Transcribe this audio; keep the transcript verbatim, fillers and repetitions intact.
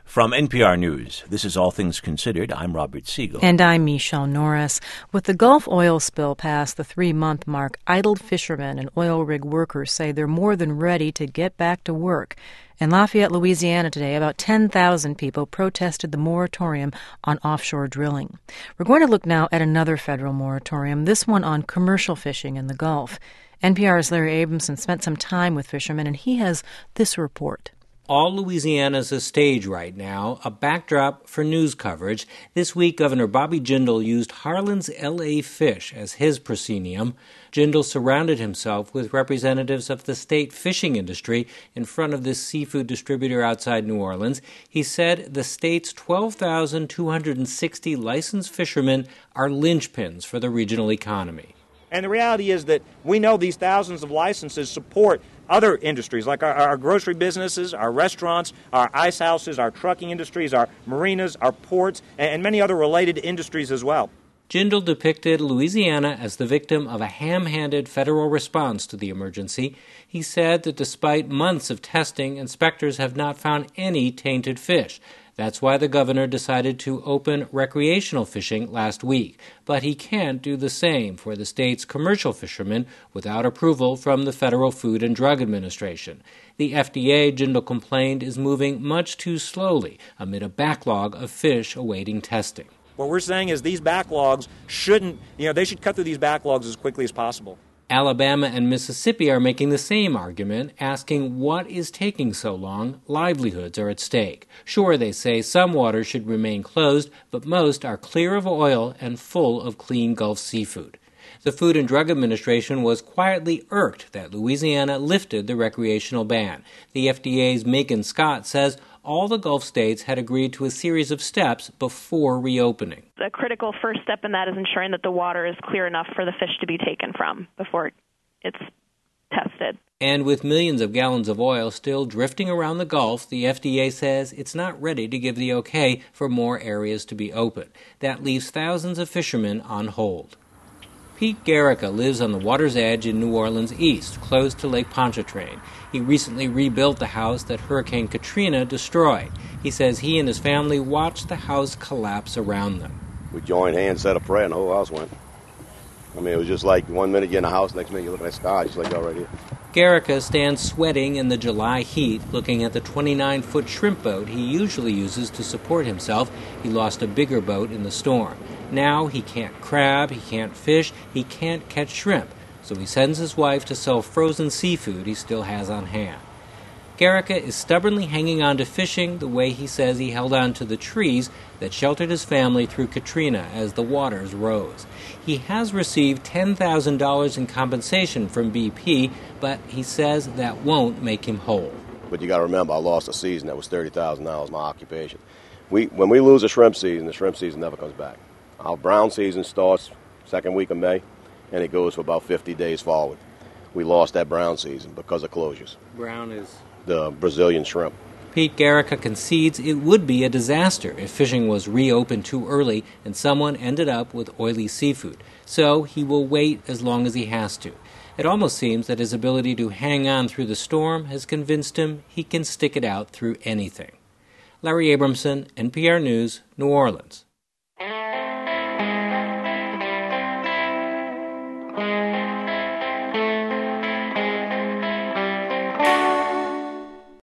From N P R News, this is All Things Considered. I'm Robert Siegel. And I'm Michelle Norris. With the Gulf oil spill past the three-month mark, idled fishermen and oil rig workers say they're more than ready to get back to work. In Lafayette, Louisiana today, about ten thousand people protested the moratorium on offshore drilling. We're going to look now at another federal moratorium, this one on commercial fishing in the Gulf. N P R's Larry Abramson spent some time with fishermen, and he has this report. All Louisiana's a stage right now, a backdrop for news coverage. This week, Governor Bobby Jindal used Harlan's L A Fish as his proscenium. Jindal surrounded himself with representatives of the state fishing industry in front of this seafood distributor outside New Orleans. He said the state's twelve thousand two hundred sixty licensed fishermen are linchpins for the regional economy. And the reality is that we know these thousands of licenses support other industries like our, our grocery businesses, our restaurants, our ice houses, our trucking industries, our marinas, our ports, and many other related industries as well. Jindal depicted Louisiana as the victim of a ham-handed federal response to the emergency. He said that despite months of testing, inspectors have not found any tainted fish. That's why the governor decided to open recreational fishing last week. But he can't do the same for the state's commercial fishermen without approval from the Federal Food and Drug Administration. The F D A, Jindal complained, is moving much too slowly amid a backlog of fish awaiting testing. What we're saying is these backlogs shouldn't, you know, they should cut through these backlogs as quickly as possible. Alabama and Mississippi are making the same argument, asking what is taking so long. Livelihoods are at stake. Sure, they say some waters should remain closed, but most are clear of oil and full of clean Gulf seafood. The Food and Drug Administration was quietly irked that Louisiana lifted the recreational ban. The F D A's Megan Scott says all the Gulf states had agreed to a series of steps before reopening. The critical first step in that is ensuring that the water is clear enough for the fish to be taken from before it's tested. And with millions of gallons of oil still drifting around the Gulf, the F D A says it's not ready to give the okay for more areas to be open. That leaves thousands of fishermen on hold. Pete Garrica lives on the water's edge in New Orleans East, close to Lake Pontchartrain. He recently rebuilt the house that Hurricane Katrina destroyed. He says he and his family watched the house collapse around them. We joined hands, said a prayer, and the whole house went. I mean, it was just like one minute you're in the house, next minute you're looking at the sky, just like that right here. Garrica stands sweating in the July heat, looking at the twenty-nine-foot shrimp boat he usually uses to support himself. He lost a bigger boat in the storm. Now he can't crab, he can't fish, he can't catch shrimp, so he sends his wife to sell frozen seafood he still has on hand. Garrica is stubbornly hanging on to fishing the way he says he held on to the trees that sheltered his family through Katrina as the waters rose. He has received ten thousand dollars in compensation from B P, but he says that won't make him whole. But you got to remember, I lost a season that was thirty thousand dollars, my occupation. We, when we lose a shrimp season, the shrimp season never comes back. Our brown season starts second week of May, and it goes for about fifty days forward. We lost that brown season because of closures. Brown is? The Brazilian shrimp. Pete Garrica concedes it would be a disaster if fishing was reopened too early and someone ended up with oily seafood. So he will wait as long as he has to. It almost seems that his ability to hang on through the storm has convinced him he can stick it out through anything. Larry Abramson, N P R News, New Orleans.